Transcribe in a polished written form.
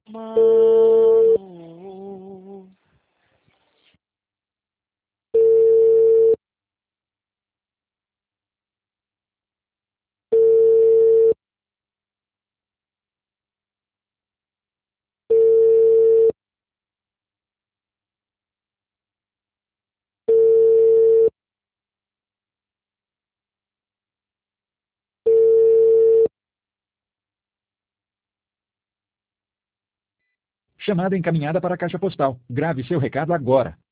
Mano. Chamada encaminhada para a caixa postal. Grave seu recado agora.